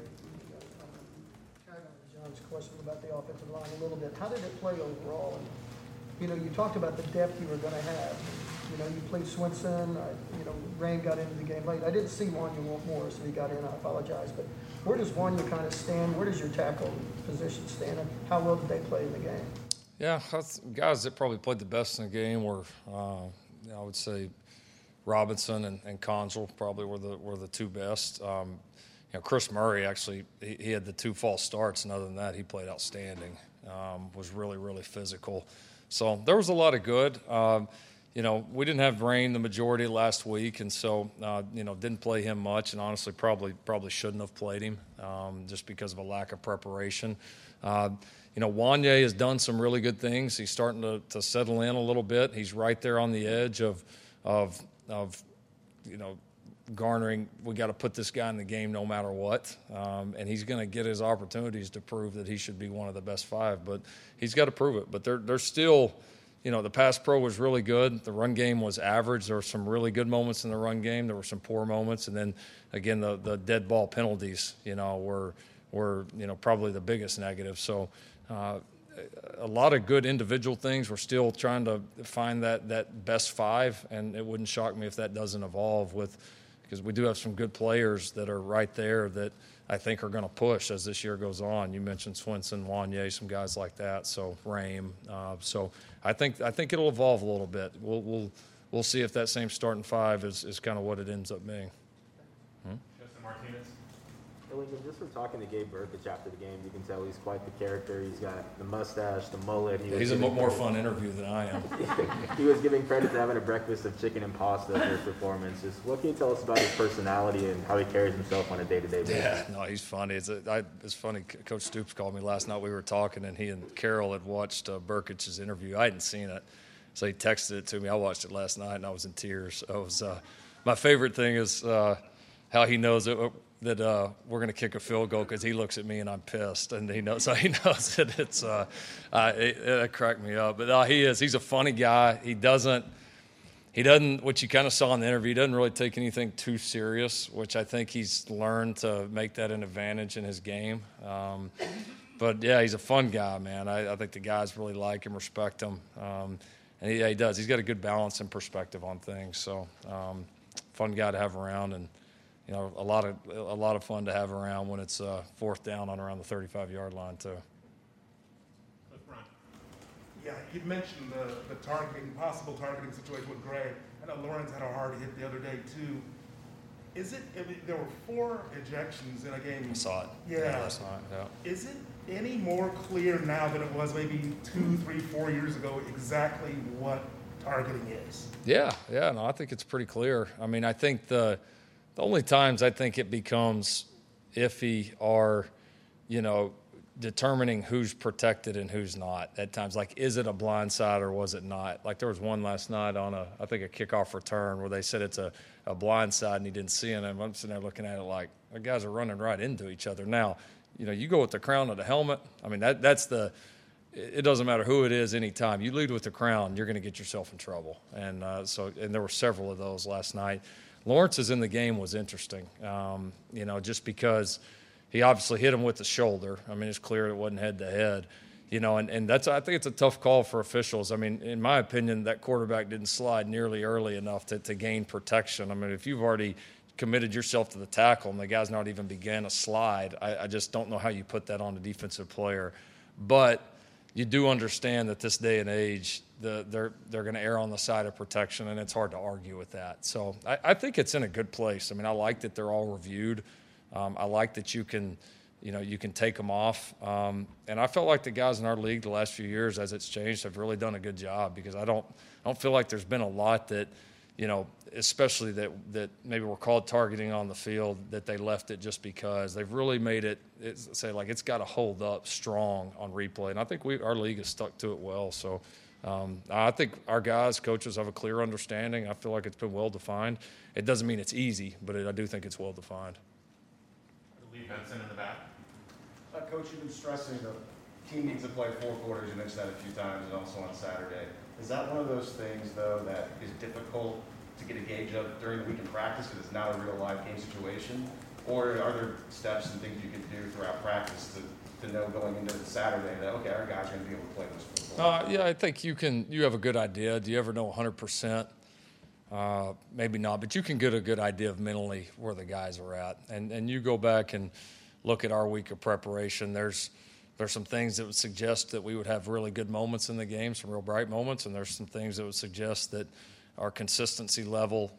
John's question about the offensive line a little bit. How did it play overall? And, you talked about the depth you were going to have. You played Swinson. Rain got into the game late. I didn't see Wanya Morris, so he got in. I apologize. But where does Wanya kind of stand? Where does your tackle position stand? And how well did they play in the game? Yeah, guys that probably played the best in the game were, I would say, Robinson and Conjal probably were the 2 best. Chris Murray actually he had the 2 false starts, and other than that, he played outstanding. Was really, really physical. So there was a lot of good. We didn't have Rain the majority of last week, and so didn't play him much, and honestly probably shouldn't have played him just because of a lack of preparation. Wanya has done some really good things. He's starting to settle in a little bit. He's right there on the edge of garnering, we got to put this guy in the game no matter what. And he's going to get his opportunities to prove that he should be one of the best 5, but he's got to prove it. But they're still, the pass pro was really good. The run game was average. There were some really good moments in the run game. There were some poor moments. And then, again, the dead ball penalties, were probably the biggest negative. So a lot of good individual things. We're still trying to find that best 5, and it wouldn't shock me if that doesn't evolve because we do have some good players that are right there that I think are going to push as this year goes on. You mentioned Swinson, Wanya, some guys like that. So Rame. So I think it'll evolve a little bit. We'll see if that same starting 5 is kind of what it ends up being. Justin Martinez. Lincoln, just from talking to Gabe Burkich after the game, you can tell he's quite the character. He's got the mustache, the mullet. He's a more fun interview than I am. He was giving credit to having a breakfast of chicken and pasta for his performance. Just what can you tell us about his personality and how he carries himself on a day-to-day basis? Yeah, no, he's funny. It's funny. Coach Stoops called me last night. We were talking, and he and Carol had watched Burkich's interview. I hadn't seen it, so he texted it to me. I watched it last night, and I was in tears. It was my favorite thing is how he knows it. That we're going to kick a field goal because he looks at me and I'm pissed, and he knows that it's it cracked me up. But he's a funny guy. He doesn't what you kind of saw in the interview. He doesn't really take anything too serious, which I think he's learned to make that an advantage in his game. But yeah, he's a fun guy, man. I think the guys really like him, respect him, and he does. He's got a good balance and perspective on things. So, fun guy to have around, and you know, a lot of fun to have around when it's fourth down on around the 35-yard line too. Yeah, you mentioned the possible targeting situation with Gray. I know Lawrence had a hard hit the other day too. There were 4 ejections in a game. I saw it. Yeah. Last night. Yeah. Is it any more clear now than it was maybe 2, 3, 4 years ago exactly what targeting is? Yeah. No, I think it's pretty clear. I mean, I think the only times I think it becomes iffy are, you know, determining who's protected and who's not at times. Like, is it a blind side or was it not? Like, there was one last night on I think a kickoff return where they said it's a blind side and he didn't see it. And I'm sitting there looking at it like, the guys are running right into each other. Now, you know, you go with the crown of the helmet. I mean, it doesn't matter who it is anytime. You lead with the crown, you're going to get yourself in trouble. And and there were several of those last night. Lawrence's in the game was interesting, you know, just because he obviously hit him with the shoulder. I mean, it's clear it wasn't head to head, you know, and I think it's a tough call for officials. I mean, in my opinion, that quarterback didn't slide nearly early enough to gain protection. I mean, if you've already committed yourself to the tackle and the guy's not even began a slide, I just don't know how you put that on a defensive player. But you do understand that this day and age, they're going to err on the side of protection, and it's hard to argue with that. So I think it's in a good place. I mean, I like that they're all reviewed. I like that you can take them off. And I felt like the guys in our league the last few years, as it's changed, have really done a good job, because I don't feel like there's been a lot that, you know, especially that maybe we're called targeting on the field, that they left it just because. They've really made it's got to hold up strong on replay. And I think our league has stuck to it well. So I think our guys, coaches, have a clear understanding. I feel like it's been well defined. It doesn't mean it's easy, but I do think it's well defined. Lee Benson in the back. Coach, you've been stressing the team needs to play 4 quarters. You mentioned that a few times, and also on Saturday. Is that one of those things, though, that is difficult to get a gauge of during the week in practice because it's not a real live game situation? Or are there steps and things you can do throughout practice to know going into Saturday that, okay, our guys are going to be able to play this football? Yeah, I think you have a good idea. Do you ever know 100%? Maybe not, but you can get a good idea of mentally where the guys are at. And you go back and look at our week of preparation. There's some things that would suggest that we would have really good moments in the game, some real bright moments, and there's some things that would suggest that our consistency level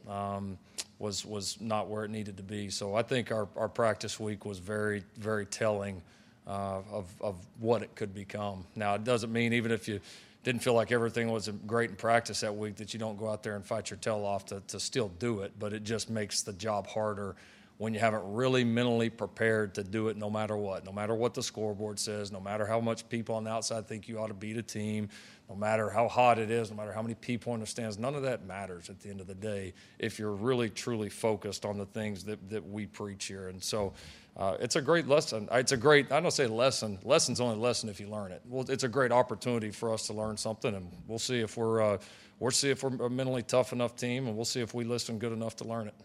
was not where it needed to be. So I think our practice week was very, very telling of what it could become. Now, it doesn't mean even if you didn't feel like everything was great in practice that week that you don't go out there and fight your tail off to still do it, but it just makes the job harder when you haven't really mentally prepared to do it no matter what the scoreboard says, no matter how much people on the outside think you ought to beat a team, no matter how hot it is, no matter how many people in the stands. None of that matters at the end of the day if you're really, truly focused on the things that we preach here. And so it's a great lesson. I don't say lesson. Lesson's only a lesson if you learn it. Well, it's a great opportunity for us to learn something, and we'll see if we're a mentally tough enough team, and we'll see if we listen good enough to learn it.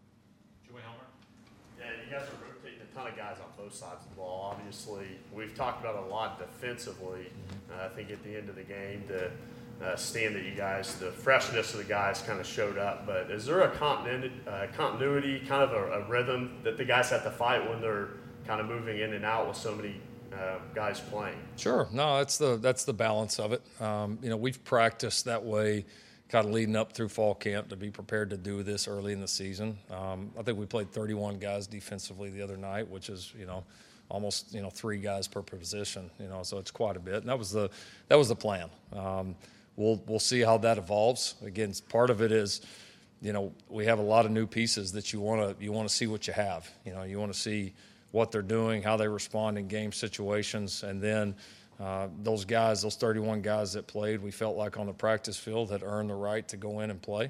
You guys are rotating a ton of guys on both sides of the ball. Obviously, we've talked about a lot defensively. I think at the end of the game, the stand that you guys, the freshness of the guys kind of showed up. But is there a continuity, kind of a rhythm that the guys have to fight when they're kind of moving in and out with so many guys playing? Sure. No, that's the balance of it. We've practiced that way kind of leading up through fall camp to be prepared to do this early in the season. I think we played 31 guys defensively the other night, which is, almost, 3 guys per position, so it's quite a bit. And that was the plan. We'll see how that evolves. Again, part of it is, we have a lot of new pieces that you want to see what you have. You want to see what they're doing, how they respond in game situations, and then those 31 guys that played, we felt like on the practice field had earned the right to go in and play.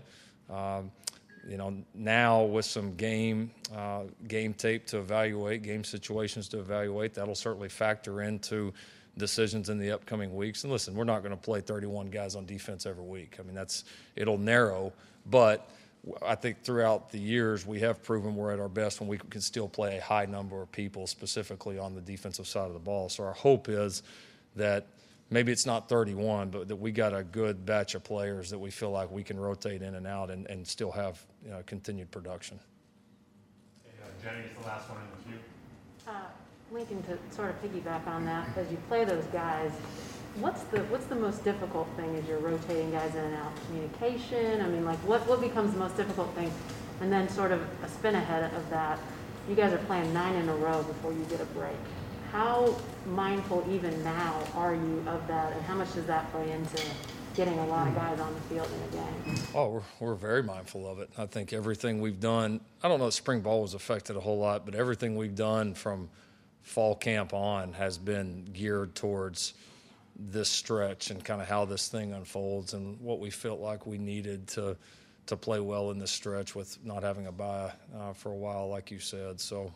Now with some game tape to evaluate, game situations to evaluate, that'll certainly factor into decisions in the upcoming weeks. And listen, we're not going to play 31 guys on defense every week. I mean, it'll narrow, but I think throughout the years we have proven we're at our best when we can still play a high number of people, specifically on the defensive side of the ball. So our hope is that maybe it's not 31, but that we got a good batch of players that we feel like we can rotate in and out and still have continued production. Jenny's the last one in the queue. Lincoln, to sort of piggyback on that, as you play those guys, what's the most difficult thing as you're rotating guys in and out? Communication? I mean, like, what becomes the most difficult thing? And then sort of a spin ahead of that, you guys are playing 9 in a row before you get a break. How mindful even now are you of that, and how much does that play into getting a lot of guys on the field in a game? Oh, we're very mindful of it. I think everything we've done, I don't know if spring ball was affected a whole lot, but everything we've done from fall camp on has been geared towards this stretch and kind of how this thing unfolds and what we felt like we needed to play well in this stretch with not having a bye for a while, like you said. So,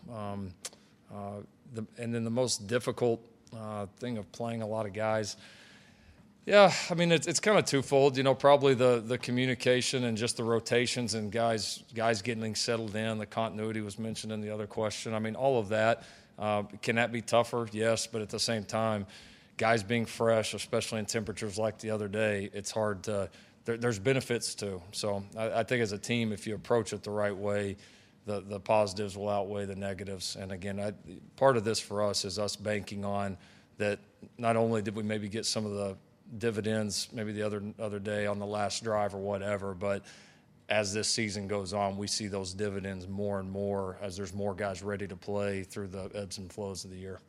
and then the most difficult thing of playing a lot of guys, yeah, I mean, it's kind of twofold. Probably the communication and just the rotations and guys getting settled in. The continuity was mentioned in the other question. I mean, all of that. Can that be tougher? Yes, but at the same time, guys being fresh, especially in temperatures like the other day, it's hard to there's benefits too. So I think as a team, if you approach it the right way, the positives will outweigh the negatives. And again, part of this for us is us banking on that. Not only did we maybe get some of the dividends maybe the other day on the last drive or whatever, but as this season goes on, we see those dividends more and more as there's more guys ready to play through the ebbs and flows of the year.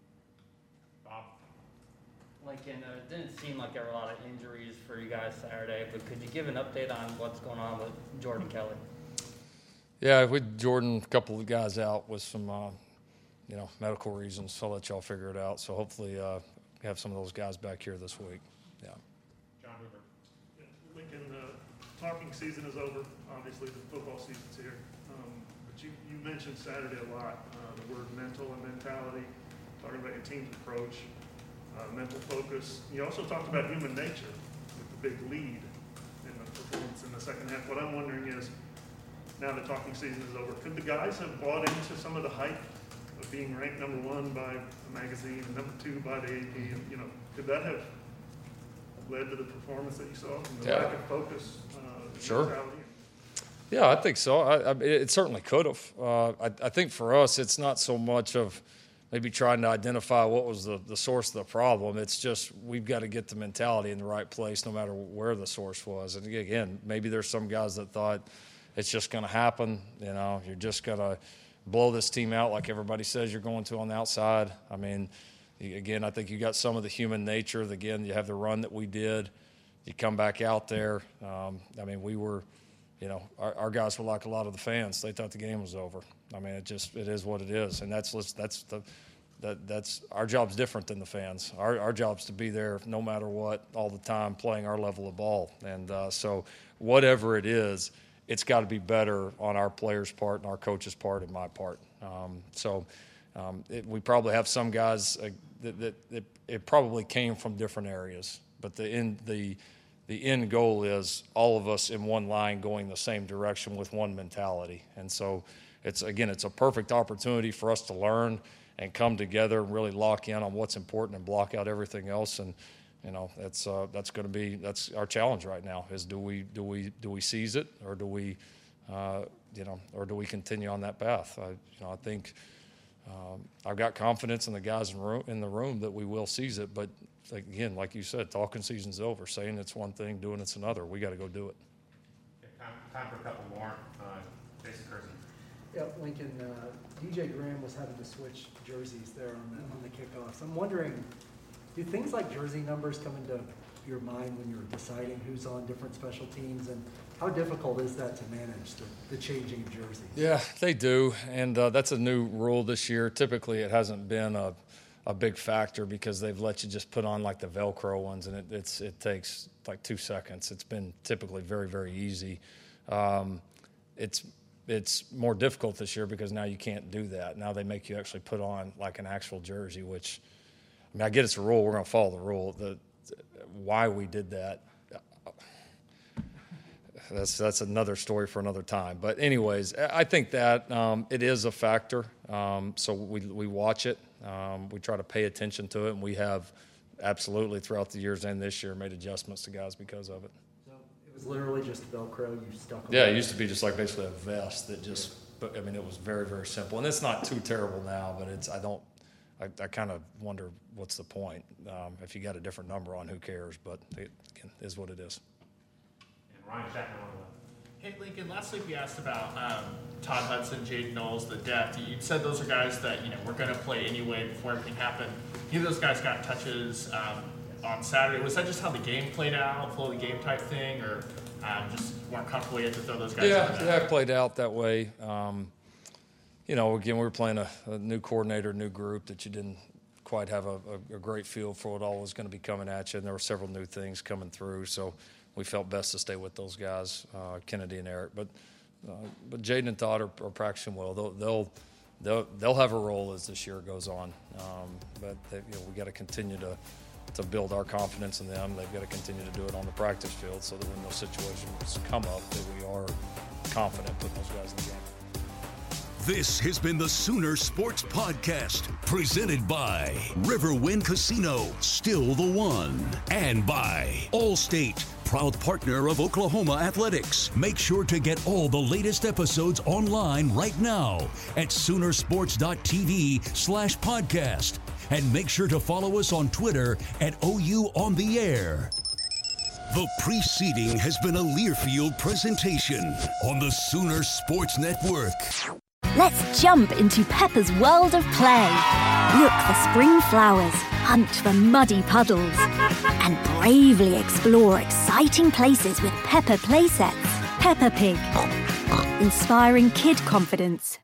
Lincoln, it didn't seem like there were a lot of injuries for you guys Saturday, but could you give an update on what's going on with Jordan Kelly? Yeah, with Jordan, a couple of guys out with some, medical reasons. So I'll let y'all figure it out. So hopefully have some of those guys back here this week. Yeah. John Hoover. Yeah, Lincoln, talking season is over. Obviously, the football season's here. But you mentioned Saturday a lot, the word mental and mentality, talking about your team's approach. Mental focus. You also talked about human nature with the big lead in the performance in the second half. What I'm wondering is, now the talking season is over, could the guys have bought into some of the hype of being ranked number 1 by a magazine and number 2 by the AP? And, could that have led to the performance that you saw and the lack of focus? Sure. Mentality? Yeah, I think so. It certainly could have. I think for us, it's not so much of maybe trying to identify what was the source of the problem. It's just we've got to get the mentality in the right place no matter where the source was. And again, maybe there's some guys that thought it's just going to happen. You're just going to blow this team out like everybody says you're going to on the outside. I mean, again, I think you got some of the human nature. Again, you have the run that we did. You come back out there. We were, our guys were like a lot of the fans. They thought the game was over. I mean, it is what it is, and that's our job's different than the fans. Our job's to be there no matter what, all the time, playing our level of ball. And so whatever it is, it's got to be better on our players' part and our coaches' part and my part. We probably have some guys that it probably came from different areas, but the end goal is all of us in one line going the same direction with one mentality. And so it's a perfect opportunity for us to learn and come together and really lock in on what's important and block out everything else. And that's going to be our challenge right now. Is do we seize it, or do we continue on that path? I think I've got confidence in the guys in the room that we will seize it. But again, like you said, talking season's over. Saying it's one thing, doing it's another. We got to go do it. Okay, time for a couple more. Jason Kersey. Yeah, Lincoln, DJ Graham was having to switch jerseys there on the kickoffs. I'm wondering, do things like jersey numbers come into your mind when you're deciding who's on different special teams, and how difficult is that to manage, the changing of jerseys? Yeah, they do, and that's a new rule this year. Typically, it hasn't been a big factor because they've let you just put on like the Velcro ones, and it takes like 2 seconds. It's been typically very, very easy. It's more difficult this year because now you can't do that. Now they make you actually put on like an actual jersey, which, I get it's a rule. We're going to follow the rule. Why we did that, that's another story for another time. But anyways, I think that it is a factor. So we watch it. We try to pay attention to it, and we have absolutely throughout the years and this year made adjustments to guys because of it. So it was literally just Velcro you stuck on. Yeah, it used to be just like basically a vest that just. But I mean, it was very, very simple, and it's not too terrible now. But I kind of wonder what's the point. If you got a different number on, who cares? But it again, is what it is. And Ryan Shackman on the. Hey, Lincoln, last week we asked about Todd Hudson, Jaden Knowles, the depth. You said those are guys that, were going to play anyway before everything happened. Neither of those guys got touches on Saturday. Was that just how the game played out, flow of the game type thing, or just weren't comfortable yet to throw those guys out? Yeah, it played out that way. Again, we were playing a new coordinator, new group that you didn't quite have a great feel for what all was going to be coming at you, and there were several new things coming through, so we felt best to stay with those guys, Kennedy and Eric. But Jaden and Todd are practicing well. They'll have a role as this year goes on. But we got to continue to build our confidence in them. They've got to continue to do it on the practice field so that when those situations come up, that we are confident putting those guys in the game. This has been the Sooner Sports Podcast, presented by Riverwind Casino, still the one, and by Allstate, proud partner of Oklahoma Athletics. Make sure to get all the latest episodes online right now at Soonersports.tv/podcast. And make sure to follow us on Twitter at OU On The Air. The preceding has been a Learfield presentation on the Sooner Sports Network. Let's jump into Peppa's world of play. Look for spring flowers, hunt for muddy puddles, and bravely explore exciting places with Peppa playsets. Peppa Pig, inspiring kid confidence.